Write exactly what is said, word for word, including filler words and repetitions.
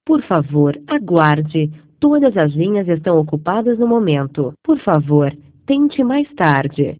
Por favor, aguarde. Todas as linhas estão ocupadas no momento. Por favor, tente mais tarde.